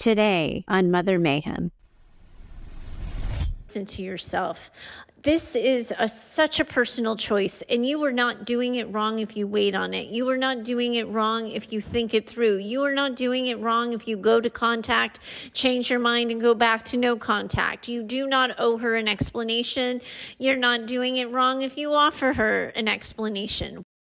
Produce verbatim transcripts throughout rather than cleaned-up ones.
today on Mother Mayhem. Listen to yourself. This is a, such a personal choice, and you are not doing it wrong if you wait on it. You are not doing it wrong if you think it through. You are not doing it wrong if you go to contact, change your mind, and go back to no contact. You do not owe her an explanation. You're not doing it wrong if you offer her an explanation.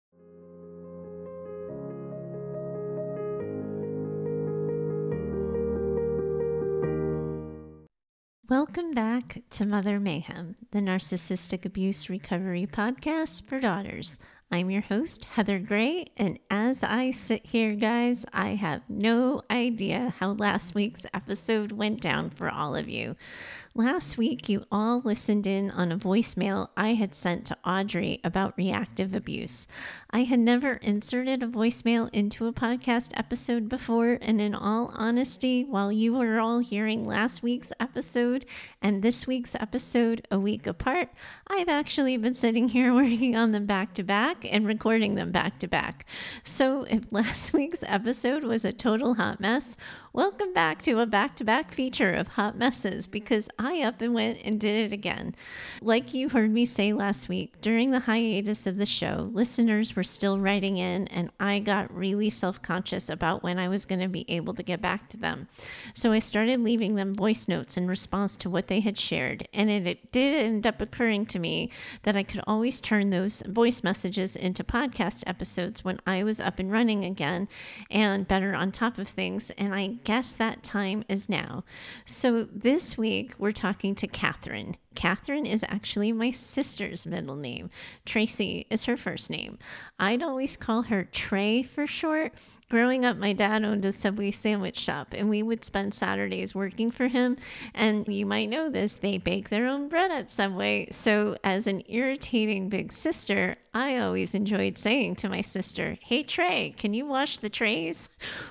Welcome back to Mother Mayhem, the narcissistic abuse recovery podcast for daughters. I'm your host, Heather Gray, and as I sit here, guys, I have no idea how last week's episode went down for all of you. Last week, you all listened in on a voicemail I had sent to Audrey about reactive abuse. I had never inserted a voicemail into a podcast episode before, and in all honesty, while you were all hearing last week's episode and this week's episode a week apart, I've actually been sitting here working on them back to back and recording them back to back. So if last week's episode was a total hot mess, welcome back to a back-to-back feature of hot messes, because I up and went and did it again. Like you heard me say last week, during the hiatus of the show, listeners were still writing in, and I got really self-conscious about when I was going to be able to get back to them. So I started leaving them voice notes in response to what they had shared, and it, it did end up occurring to me that I could always turn those voice messages into podcast episodes when I was up and running again and better on top of things, and I guess that time is now. So this week we're talking to Catherine. Catherine is actually my sister's middle name. Tracy is her first name. I'd always call her Trey for short. Growing up, my dad owned a Subway sandwich shop, and we would spend Saturdays working for him. And you might know this, they bake their own bread at Subway. So as an irritating big sister, I always enjoyed saying to my sister, "Hey, Trey, can you wash the trays?"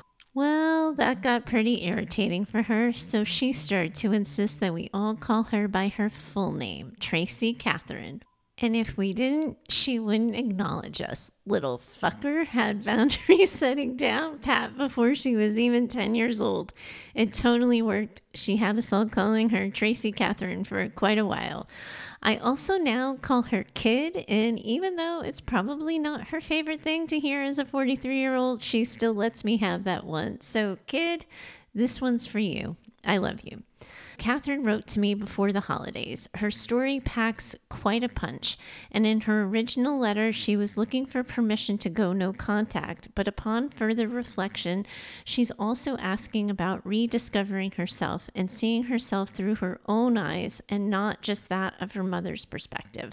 Well, that got pretty irritating for her, so she started to insist that we all call her by her full name, Tracy Catherine. And if we didn't, she wouldn't acknowledge us. Little fucker had boundaries setting down pat before she was even ten years old. It totally worked. She had us all calling her Tracy Catherine for quite a while. I also now call her Kid, and even though it's probably not her favorite thing to hear as a forty-three-year-old, she still lets me have that one. So, Kid, this one's for you. I love you. Catherine wrote to me before the holidays. Her story packs quite a punch, and in her original letter, she was looking for permission to go no contact, but upon further reflection, she's also asking about rediscovering herself and seeing herself through her own eyes and not just that of her mother's perspective.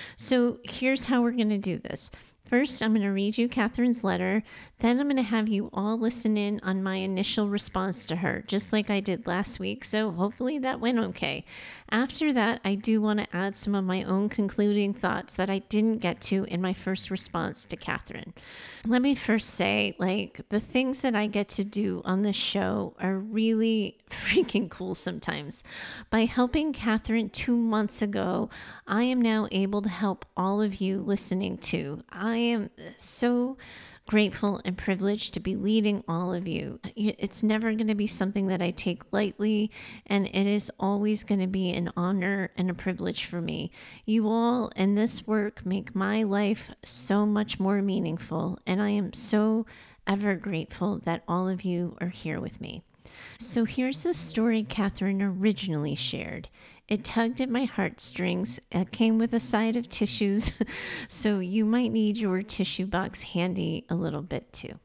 So here's how we're going to do this. First, I'm going to read you Catherine's letter. Then I'm going to have you all listen in on my initial response to her, just like I did last week. So hopefully that went okay. After that, I do want to add some of my own concluding thoughts that I didn't get to in my first response to Catherine. Let me first say, like, the things that I get to do on this show are really freaking cool sometimes. By helping Catherine two months ago, I am now able to help all of you listening too. I am so grateful and privileged to be leading all of you. It's never going to be something that I take lightly, and it is always going to be an honor and a privilege for me. You all and this work make my life so much more meaningful, and I am so ever grateful that all of you are here with me. So here's the story Catherine originally shared. It tugged at my heartstrings. It came with a side of tissues, so you might need your tissue box handy a little bit too.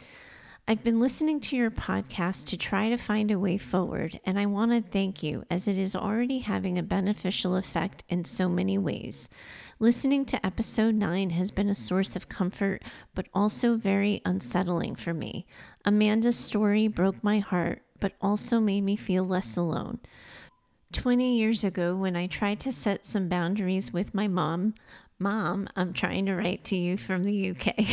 I've been listening to your podcast to try to find a way forward, and I want to thank you as it is already having a beneficial effect in so many ways. Listening to episode nine has been a source of comfort, but also very unsettling for me. Amanda's story broke my heart, but also made me feel less alone. twenty years ago, when I tried to set some boundaries with my mom, Mom, I'm trying to write to you from the U K.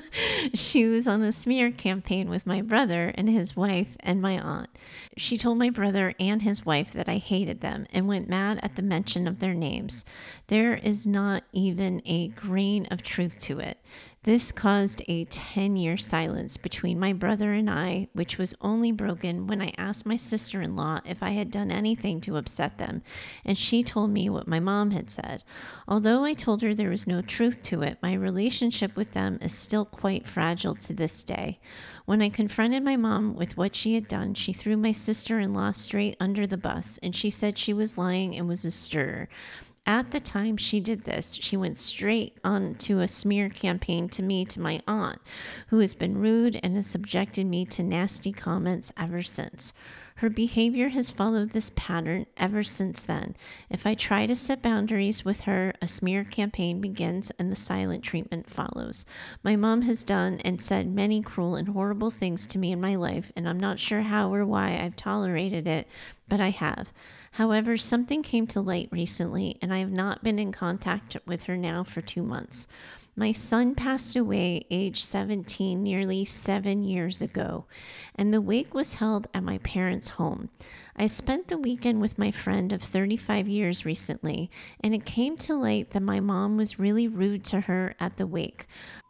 She was on a smear campaign with my brother and his wife and my aunt. She told my brother and his wife that I hated them and went mad at the mention of their names. There is not even a grain of truth to it. This caused a ten-year silence between my brother and I, which was only broken when I asked my sister-in-law if I had done anything to upset them, and she told me what my mom had said. Although I told her there was no truth to it, my relationship with them is still quite fragile to this day. When I confronted my mom with what she had done, she threw my sister-in-law straight under the bus, and she said she was lying and was a stirrer. At the time she did this, she went straight on to a smear campaign to me, to my aunt, who has been rude and has subjected me to nasty comments ever since. Her behavior has followed this pattern ever since then. If I try to set boundaries with her, a smear campaign begins and the silent treatment follows. My mom has done and said many cruel and horrible things to me in my life, and I'm not sure how or why I've tolerated it, but I have. However, something came to light recently, and I have not been in contact with her now for two months. My son passed away age seventeen nearly seven years ago, and the wake was held at my parents' home. I spent the weekend with my friend of thirty-five years recently, and it came to light that my mom was really rude to her at the wake.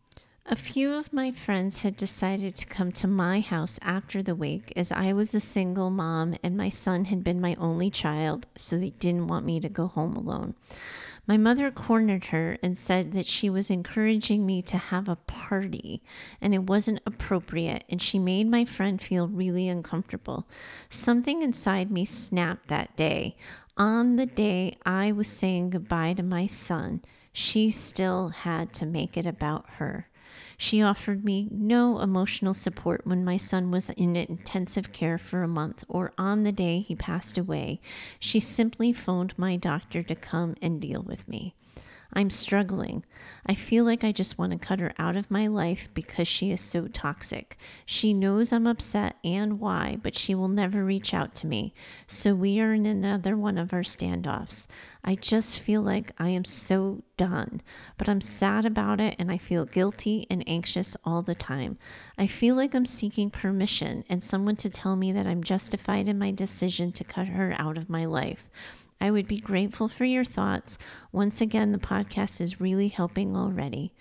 A few of my friends had decided to come to my house after the wake, as I was a single mom and my son had been my only child, so they didn't want me to go home alone. My mother cornered her and said that she was encouraging me to have a party and it wasn't appropriate, and she made my friend feel really uncomfortable. Something inside me snapped that day. On the day I was saying goodbye to my son, she still had to make it about her. She offered me no emotional support when my son was in intensive care for a month or on the day he passed away. She simply phoned my doctor to come and deal with me. I'm struggling. I feel like I just want to cut her out of my life because she is so toxic. She knows I'm upset and why, but she will never reach out to me. So we are in another one of our standoffs. I just feel like I am so done, but I'm sad about it and I feel guilty and anxious all the time. I feel like I'm seeking permission and someone to tell me that I'm justified in my decision to cut her out of my life. I would be grateful for your thoughts. Once again, the podcast is really helping already.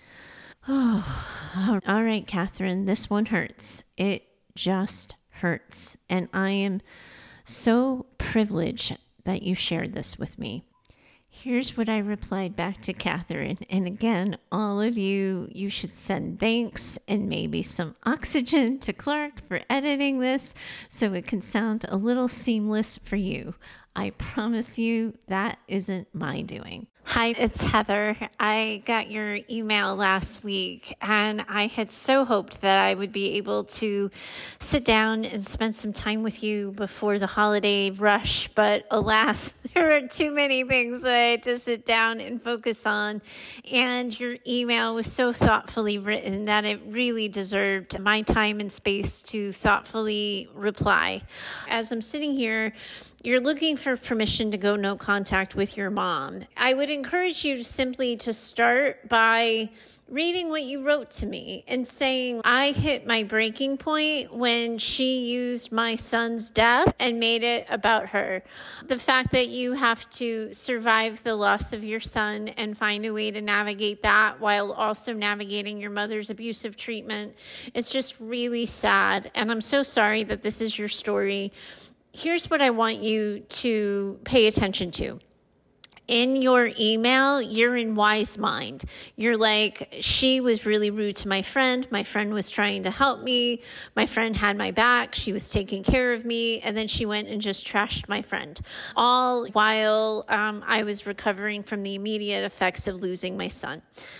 Oh, all right, Catherine, this one hurts. It just hurts. And I am so privileged that you shared this with me. Here's what I replied back to Catherine. And again, all of you, you should send thanks and maybe some oxygen to Clark for editing this so it can sound a little seamless for you. I promise you that isn't my doing. Hi, it's Heather. I got your email last week and I had so hoped that I would be able to sit down and spend some time with you before the holiday rush, but alas, there are too many things that I had to sit down and focus on, and your email was so thoughtfully written that it really deserved my time and space to thoughtfully reply. As I'm sitting here, you're looking for permission to go no contact with your mom. I would encourage you to simply to start by reading what you wrote to me and saying, I hit my breaking point when she used my son's death and made it about her. The fact that you have to survive the loss of your son and find a way to navigate that while also navigating your mother's abusive treatment is just really sad. And I'm so sorry that this is your story. Here's what I want you to pay attention to. In your email, you're in wise mind. You're like, she was really rude to my friend. My friend was trying to help me. My friend had my back. She was taking care of me. And then she went and just trashed my friend. All while um, I was recovering from the immediate effects of losing my son.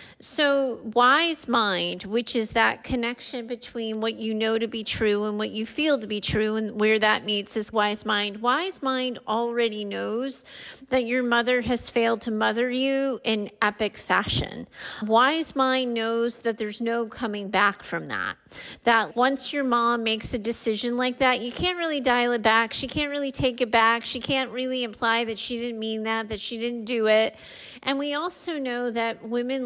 So wise mind, which is that connection between what you know to be true and what you feel to be true, and where that meets is wise mind. Wise mind already knows that your mother has failed to mother you in epic fashion. Wise mind knows that there's no coming back from that. That once your mom makes a decision like that, you can't really dial it back. She can't really take it back. She can't really imply that she didn't mean that, that she didn't do it. And we also know that women like your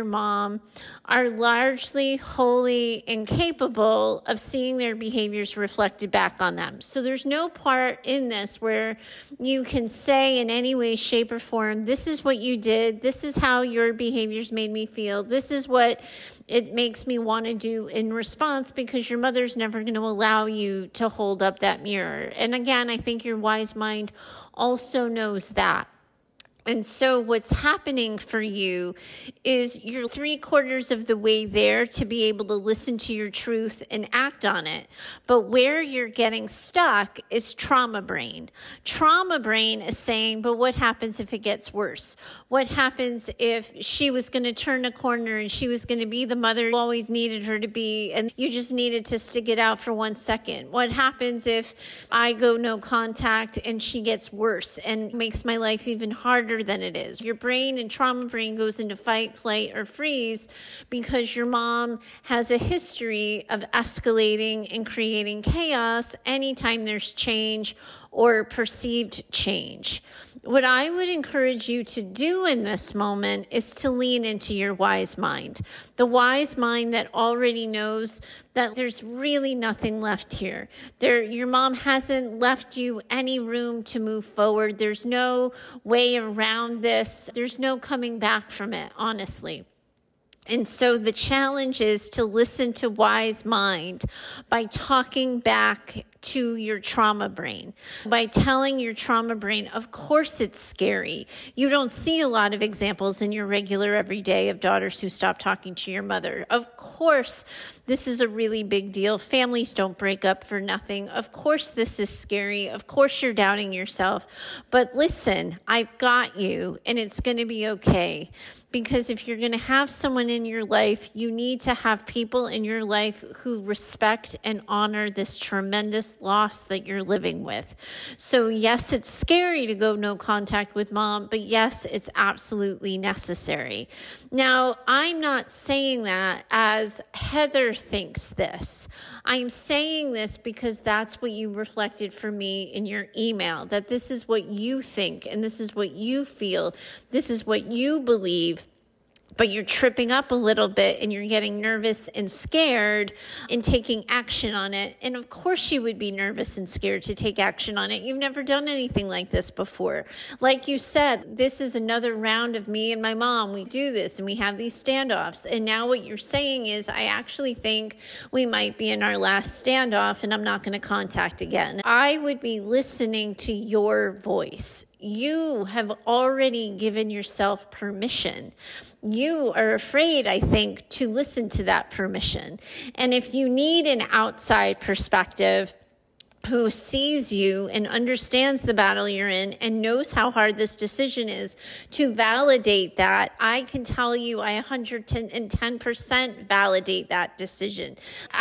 mom are largely wholly incapable of seeing their behaviors reflected back on them. So there's no part in this where you can say in any way, shape, or form, this is what you did, this is how your behaviors made me feel, this is what it makes me want to do in response, because your mother's never going to allow you to hold up that mirror. And again, I think your wise mind also knows that. And so what's happening for you is you're three quarters of the way there to be able to listen to your truth and act on it. But where you're getting stuck is trauma brain. Trauma brain is saying, but what happens if it gets worse? What happens if she was going to turn a corner and she was going to be the mother you always needed her to be, and you just needed to stick it out for one second? What happens if I go no contact and she gets worse and makes my life even harder than it is? Your brain and trauma brain goes into fight, flight, or freeze because your mom has a history of escalating and creating chaos anytime there's change or perceived change. What I would encourage you to do in this moment is to lean into your wise mind. The wise mind that already knows that there's really nothing left here. There, your mom hasn't left you any room to move forward. There's no way around this. There's no coming back from it, honestly. And so the challenge is to listen to wise mind by talking back to your trauma brain, by telling your trauma brain, of course it's scary. You don't see a lot of examples in your regular everyday of daughters who stop talking to your mother. Of course, this is a really big deal. Families don't break up for nothing. Of course, this is scary. Of course, you're doubting yourself. But listen, I've got you, and it's going to be okay. Because if you're going to have someone in your life, you need to have people in your life who respect and honor this tremendous loss that you're living with. So yes, it's scary to go no contact with mom, but yes, it's absolutely necessary. Now, I'm not saying that as Heather thinks this. I'm saying this because that's what you reflected for me in your email, that this is what you think and this is what you feel. This is what you believe. But you're tripping up a little bit and you're getting nervous and scared and taking action on it. And of course you would be nervous and scared to take action on it. You've never done anything like this before. Like you said, this is another round of me and my mom. We do this and we have these standoffs. And now what you're saying is, I actually think we might be in our last standoff and I'm not going to contact again. I would be listening to your voice. You have already given yourself permission. You are afraid, I think, to listen to that permission. And if you need an outside perspective who sees you and understands the battle you're in and knows how hard this decision is to validate that, I can tell you I one hundred ten percent validate that decision.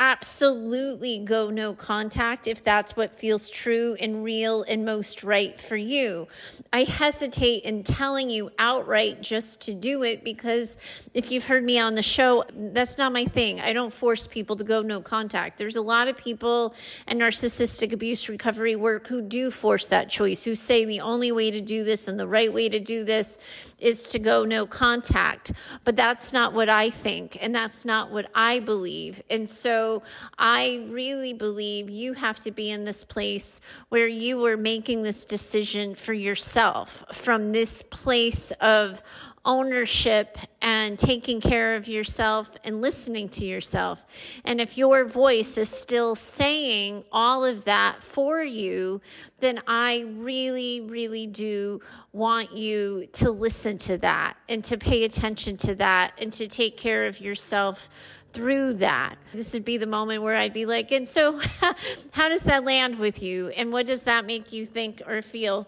Absolutely go no contact if that's what feels true and real and most right for you. I hesitate in telling you outright just to do it because if you've heard me on the show, that's not my thing. I don't force people to go no contact. There's a lot of people and narcissistic abuse recovery work who do force that choice, who say the only way to do this and the right way to do this is to go no contact. But that's not what I think, and that's not what I believe. And so I really believe you have to be in this place where you are making this decision for yourself from this place of ownership and taking care of yourself and listening to yourself. And if your voice is still saying all of that for you, then I really, really do want you to listen to that and to pay attention to that and to take care of yourself through that. This would be the moment where I'd be like, and so how does that land with you? And what does that make you think or feel?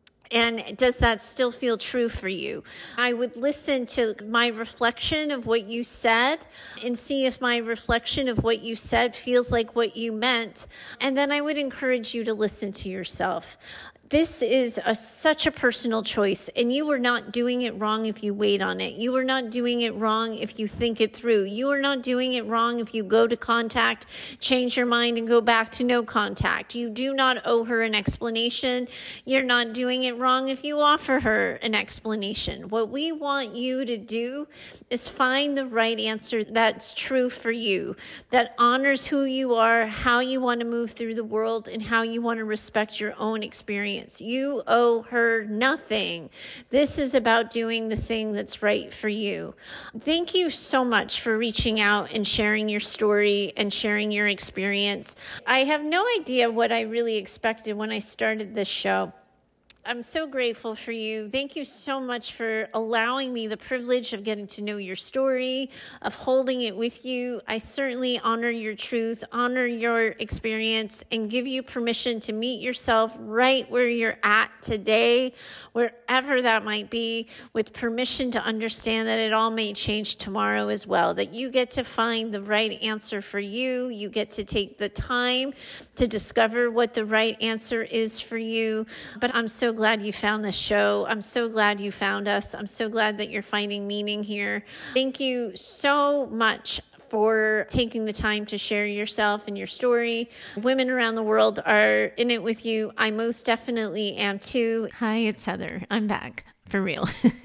And does that still feel true for you? I would listen to my reflection of what you said and see if my reflection of what you said feels like what you meant. And then I would encourage you to listen to yourself. This is a, such a personal choice, and you are not doing it wrong if you wait on it. You are not doing it wrong if you think it through. You are not doing it wrong if you go to contact, change your mind, and go back to no contact. You do not owe her an explanation. You're not doing it wrong if you offer her an explanation. What we want you to do is find the right answer that's true for you, that honors who you are, how you want to move through the world, and how you want to respect your own experience. You owe her nothing. This is about doing the thing that's right for you. Thank you so much for reaching out and sharing your story and sharing your experience. I have no idea what I really expected when I started this show. I'm so grateful for you. Thank you so much for allowing me the privilege of getting to know your story, of holding it with you. I certainly honor your truth, honor your experience, and give you permission to meet yourself right where you're at today, wherever that might be, with permission to understand that it all may change tomorrow as well, that you get to find the right answer for you. You get to take the time to discover what the right answer is for you. But I'm so glad you found this show. I'm so glad you found us. I'm so glad that you're finding meaning here. Thank you so much for taking the time to share yourself and your story. Women around the world are in it with you. I most definitely am too. Hi, it's Heather. I'm back. For real.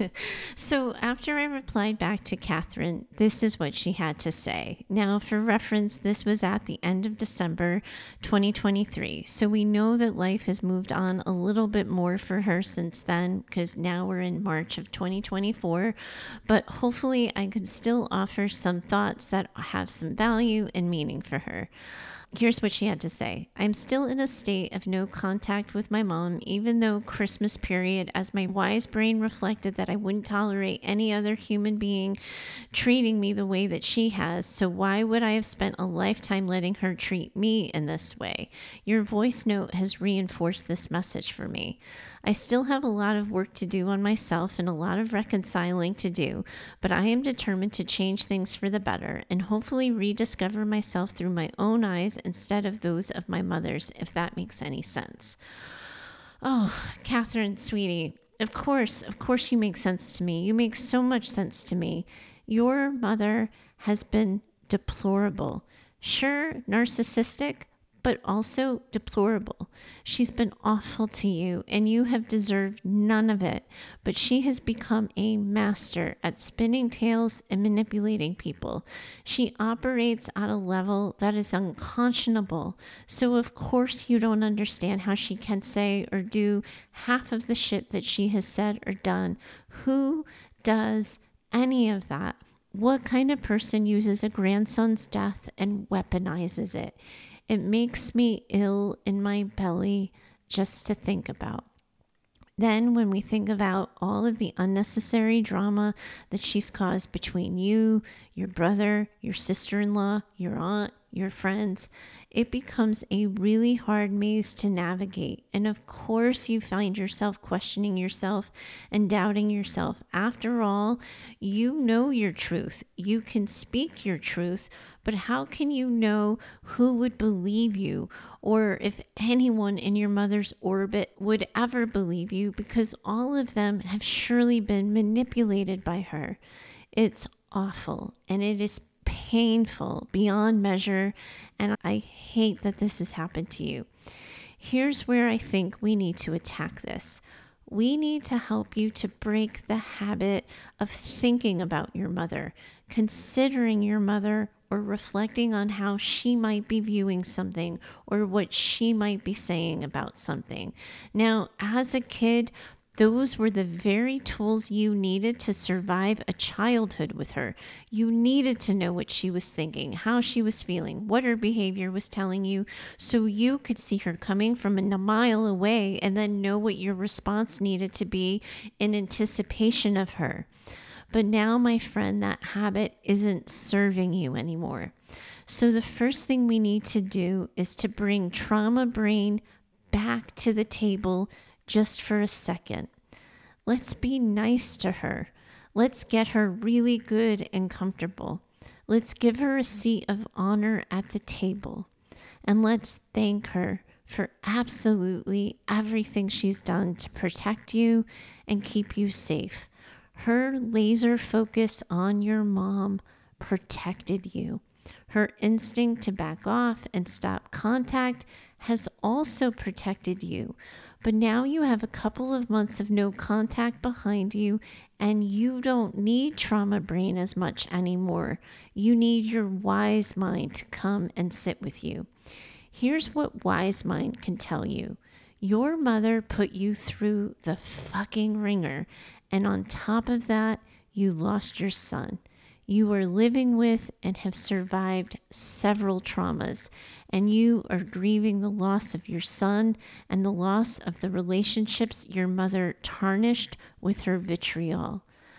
So after I replied back to Catherine, this is what she had to say. Now, for reference, this was at the end of December twenty twenty-three. So we know that life has moved on a little bit more for her since then, because now we're in March of twenty twenty-four. But hopefully I can still offer some thoughts that have some value and meaning for her. Here's what she had to say. I'm still in a state of no contact with my mom, even though Christmas period, as my wise brain reflected that I wouldn't tolerate any other human being treating me the way that she has. So why would I have spent a lifetime letting her treat me in this way? Your voice note has reinforced this message for me. I still have a lot of work to do on myself and a lot of reconciling to do, but I am determined to change things for the better and hopefully rediscover myself through my own eyes instead of those of my mother's, if that makes any sense. Oh, Catherine, sweetie, of course, of course you make sense to me. You make so much sense to me. Your mother has been deplorable. Sure, narcissistic, but also deplorable. She's been awful to you, and you have deserved none of it. But she has become a master at spinning tales and manipulating people. She operates at a level that is unconscionable. So of course you don't understand how she can say or do half of the shit that she has said or done. Who does any of that? What kind of person uses a grandson's death and weaponizes it? It makes me ill in my belly just to think about. Then when we think about all of the unnecessary drama that she's caused between you, your brother, your sister-in-law, your aunt, your friends, it becomes a really hard maze to navigate. And of course you find yourself questioning yourself and doubting yourself. After all, you know your truth. You can speak your truth, but how can you know who would believe you, or if anyone in your mother's orbit would ever believe you, because all of them have surely been manipulated by her. It's awful, and it is painful beyond measure, and I hate that this has happened to you. Here's where I think we need to attack this. We need to help you to break the habit of thinking about your mother, considering your mother, or reflecting on how she might be viewing something or what she might be saying about something. Now, as a kid, those were the very tools you needed to survive a childhood with her. You needed to know what she was thinking, how she was feeling, what her behavior was telling you, so you could see her coming from a mile away and then know what your response needed to be in anticipation of her. But now, my friend, that habit isn't serving you anymore. So the first thing we need to do is to bring trauma brain back to the table just for a second. Let's be nice to her. Let's get her really good and comfortable. Let's give her a seat of honor at the table. And let's thank her for absolutely everything she's done to protect you and keep you safe. Her laser focus on your mom protected you. Her instinct to back off and stop contact has also protected you. But now you have a couple of months of no contact behind you, and you don't need trauma brain as much anymore. You need your wise mind to come and sit with you. Here's what wise mind can tell you. Your mother put you through the fucking ringer, and on top of that, you lost your son. You are living with and have survived several traumas, and you are grieving the loss of your son and the loss of the relationships your mother tarnished with her vitriol.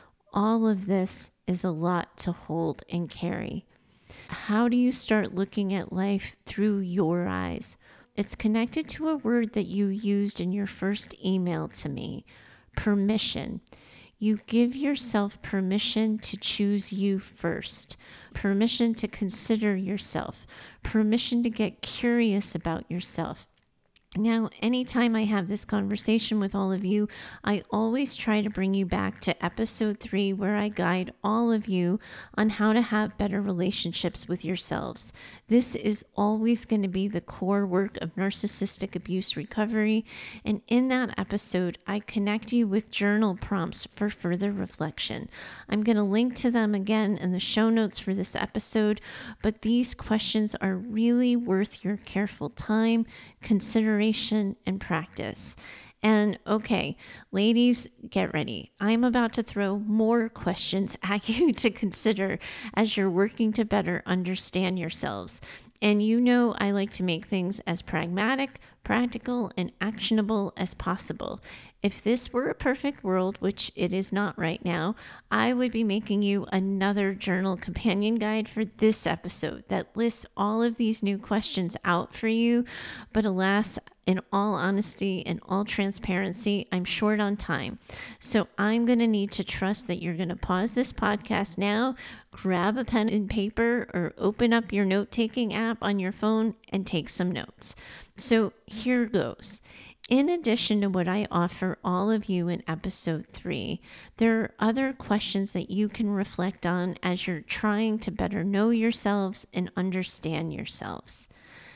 All of this is a lot to hold and carry. How do you start looking at life through your eyes? It's connected to a word that you used in your first email to me, permission. You give yourself permission to choose you first, permission to consider yourself, permission to get curious about yourself. Now, anytime I have this conversation with all of you, I always try to bring you back to episode three, where I guide all of you on how to have better relationships with yourselves. This is always going to be the core work of narcissistic abuse recovery. And in that episode, I connect you with journal prompts for further reflection. I'm going to link to them again in the show notes for this episode, but these questions are really worth your careful time, consideration, and practice. And okay, ladies, get ready. I'm about to throw more questions at you to consider as you're working to better understand yourselves. And you know I like to make things as pragmatic, practical, and actionable as possible. If this were a perfect world, which it is not right now, I would be making you another journal companion guide for this episode that lists all of these new questions out for you. But alas, in all honesty and all transparency, I'm short on time. So I'm going to need to trust that you're going to pause this podcast now, grab a pen and paper, or open up your note-taking app on your phone and take some notes. So here goes. In addition to what I offer all of you in episode three, there are other questions that you can reflect on as you're trying to better know yourselves and understand yourselves.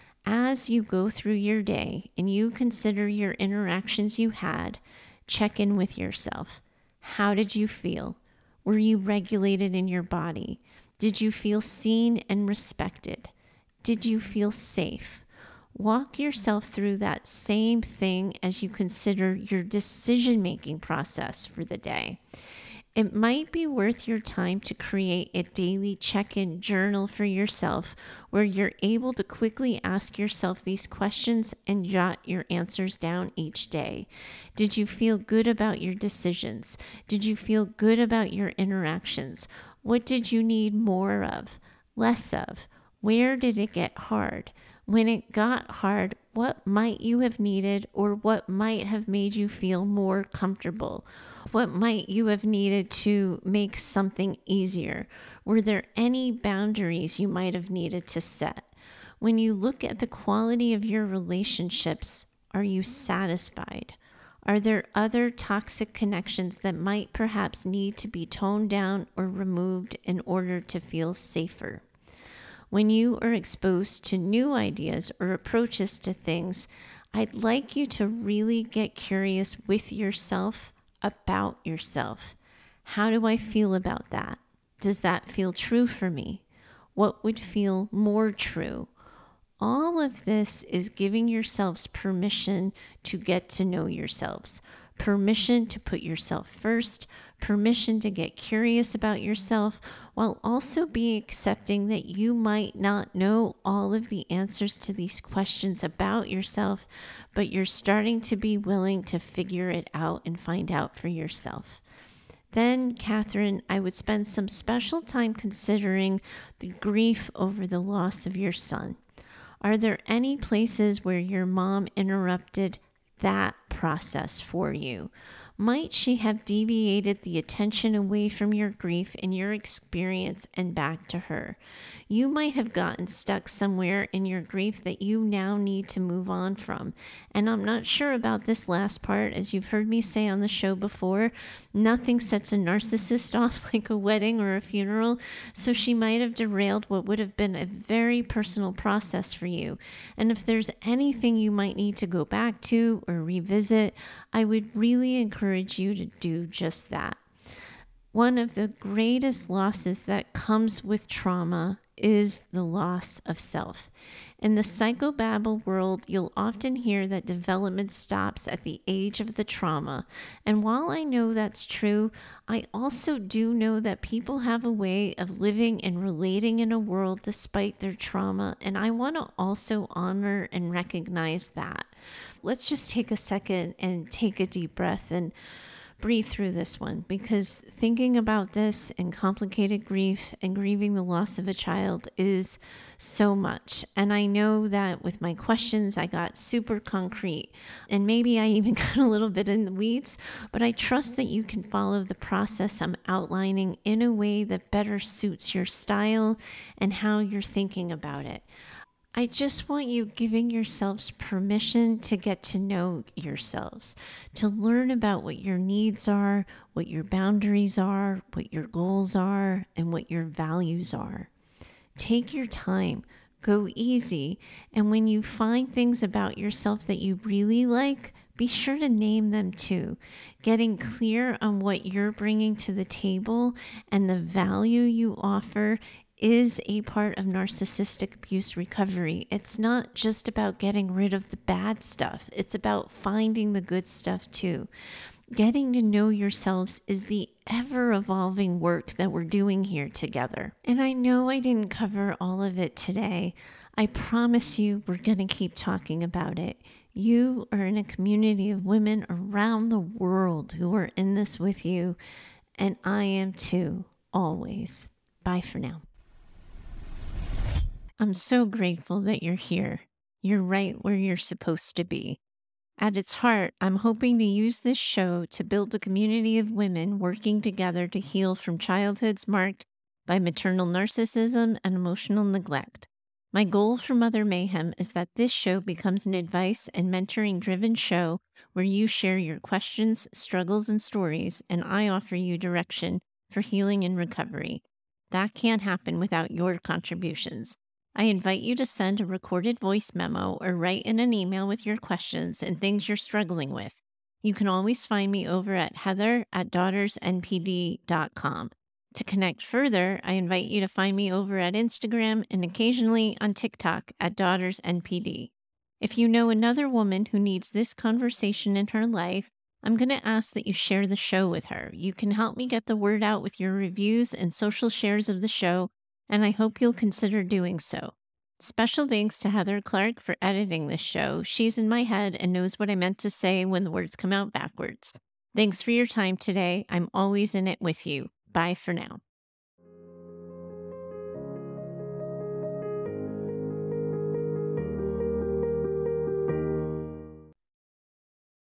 As you go through your day and you consider your interactions you had, check in with yourself. How did you feel? Were you regulated in your body? Did you feel seen and respected? Did you feel safe? Walk yourself through that same thing as you consider your decision-making process for the day. It might be worth your time to create a daily check-in journal for yourself where you're able to quickly ask yourself these questions and jot your answers down each day. Did you feel good about your decisions? Did you feel good about your interactions? What did you need more of, less of? Where did it get hard? When it got hard, what might you have needed, or what might have made you feel more comfortable? What might you have needed to make something easier? Were there any boundaries you might have needed to set? When you look at the quality of your relationships, are you satisfied? Are there other toxic connections that might perhaps need to be toned down or removed in order to feel safer? When you are exposed to new ideas or approaches to things, I'd like you to really get curious with yourself about yourself. How do I feel about that? Does that feel true for me? What would feel more true? All of this is giving yourselves permission to get to know yourselves, permission to put yourself first, permission to get curious about yourself, while also be accepting that you might not know all of the answers to these questions about yourself, but you're starting to be willing to figure it out and find out for yourself. Then, Catherine, I would spend some special time considering the grief over the loss of your son. Are there any places where your mom interrupted that process for you? Might she have deviated the attention away from your grief and your experience and back to her? You might have gotten stuck somewhere in your grief that you now need to move on from. And I'm not sure about this last part. As you've heard me say on the show before, nothing sets a narcissist off like a wedding or a funeral. So she might have derailed what would have been a very personal process for you. And if there's anything you might need to go back to or revisit, I would really encourage you to do just that. One of the greatest losses that comes with trauma is the loss of self. In the psychobabble world, you'll often hear that development stops at the age of the trauma. And while I know that's true, I also do know that people have a way of living and relating in a world despite their trauma. And I want to also honor and recognize that. Let's just take a second and take a deep breath and breathe through this one, because thinking about this and complicated grief and grieving the loss of a child is so much. And I know that with my questions, I got super concrete and maybe I even got a little bit in the weeds, but I trust that you can follow the process I'm outlining in a way that better suits your style and how you're thinking about it. I just want you giving yourselves permission to get to know yourselves, to learn about what your needs are, what your boundaries are, what your goals are, and what your values are. Take your time, go easy, and when you find things about yourself that you really like, be sure to name them too. Getting clear on what you're bringing to the table and the value you offer is a part of narcissistic abuse recovery. It's not just about getting rid of the bad stuff. It's about finding the good stuff too. Getting to know yourselves is the ever-evolving work that we're doing here together. And I know I didn't cover all of it today. I promise you we're going to keep talking about it. You are in a community of women around the world who are in this with you, and I am too, always. Bye for now. I'm so grateful that you're here. You're right where you're supposed to be. At its heart, I'm hoping to use this show to build a community of women working together to heal from childhoods marked by maternal narcissism and emotional neglect. My goal for Mother Mayhem is that this show becomes an advice and mentoring-driven show where you share your questions, struggles, and stories, and I offer you direction for healing and recovery. That can't happen without your contributions. I invite you to send a recorded voice memo or write in an email with your questions and things you're struggling with. You can always find me over at heather at daughters n p d dot com. To connect further, I invite you to find me over at Instagram and occasionally on TikTok at daughters n p d. If you know another woman who needs this conversation in her life, I'm going to ask that you share the show with her. You can help me get the word out with your reviews and social shares of the show, and I hope you'll consider doing so. Special thanks to Heather Clark for editing this show. She's in my head and knows what I meant to say when the words come out backwards. Thanks for your time today. I'm always in it with you. Bye for now.